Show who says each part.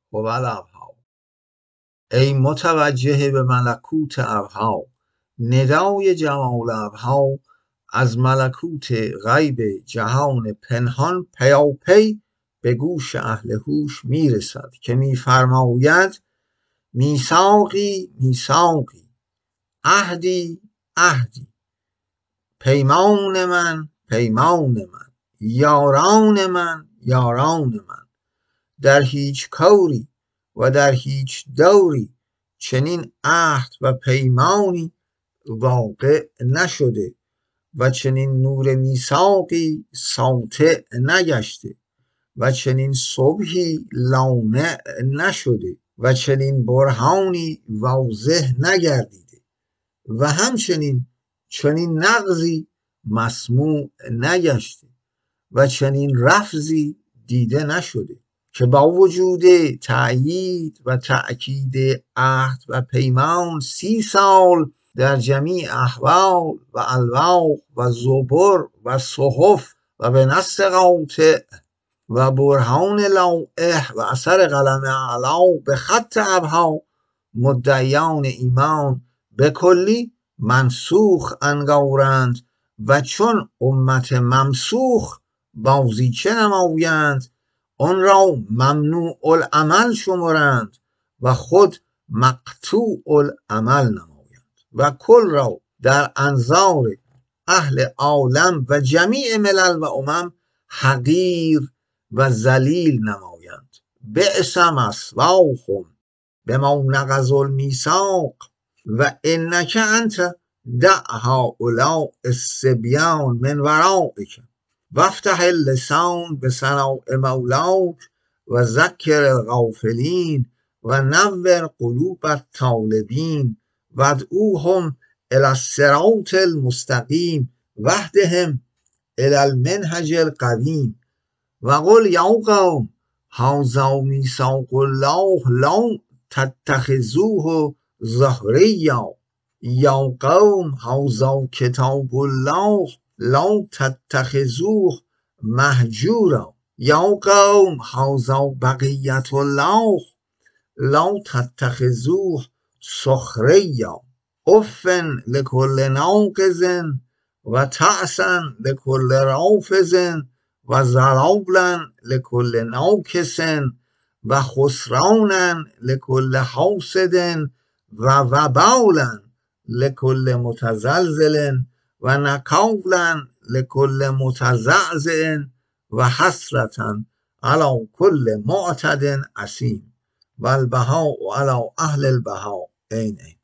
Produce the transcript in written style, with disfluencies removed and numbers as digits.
Speaker 1: هو الابها. ای متوجه به ملکوت ابها، ندای جمال ابها از ملکوت غیب جهان پنهان پیاپی به گوش اهل هوش میرسد که میفرماید میثاقی میثاقی، عهدی عهدی، پیمان من پیمان من، یاران من یاران من. در هیچ کوری و در هیچ دوری چنین عهد و پیمانی واقع نشده و چنین نور میثاقی ساطع نگشته و چنین صبحی لامع نشده و چنین برهانی واضح نگردیده و همچنین چنین نغزی مسموع نگشته و چنین رفضی دیده نشده که با وجود تأیید و تأکید عهد و پیمان 30 سال در جمیع احوال و الواح و زبر و صحف و به نص قاطع و برهان لوح و اثر قلم اعلا به خط ابها مدعیان ایمان به کلی منسوخ انگارند و چون امت ممسوخ بازیچه نمایند، آن را ممنوع العمل شمرند و خود مقطوع العمل نمایند و کل را در انظار اهل عالم و جمیع ملل و امم حقیر و ذلیل نمایند. بئس مثواهم بما نقضوا المیثاق و انک انت دع هؤلاء الصبیان من ورائک وافتح اللسان بثناء مولاک و ذکر الغافلین و نور قلوب الطالبین وادعوهم الی الصراط المستقیم واهدهم الی المنهج القویم و قل یا قوم هذا میثاق الله لا تتخذوه ظهریا یا قوم هذا کتاب الله لا تتخذوه مهجورا یا قوم هذا بقیت الله لا تتخذوه سخریا اف لکل ناقض و تعسا لکل رافض و ضلالا لکل ناکس و خسرانا لکل حاسد و وبالا لکل متزلزل و نکالا لکل متزعزع و حسرة علی کل معتد اثیم و البهاء علی اهل البهاء. این